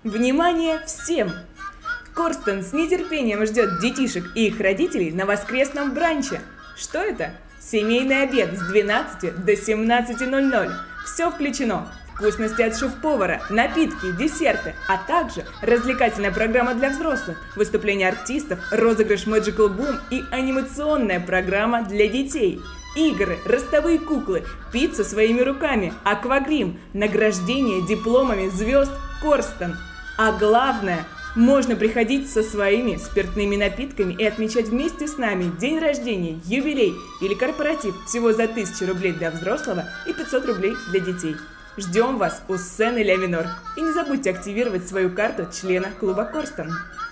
Внимание всем! Корстон с нетерпением ждет детишек и их родителей на воскресном бранче. Что это? Семейный обед с 12 до 17:00. Все включено. Вкусности от шеф-повара, напитки, десерты, а также развлекательная программа для взрослых, выступления артистов, розыгрыш Magical Boom и анимационная программа для детей. Игры, ростовые куклы, пицца своими руками, аквагрим, награждение дипломами звезд Корстон. А главное, можно приходить со своими спиртными напитками и отмечать вместе с нами день рождения, юбилей или корпоратив всего за 1000 рублей для взрослого и 500 рублей для детей. Ждем вас у сцены Ля Минор. И не забудьте активировать свою карту члена клуба Корстон.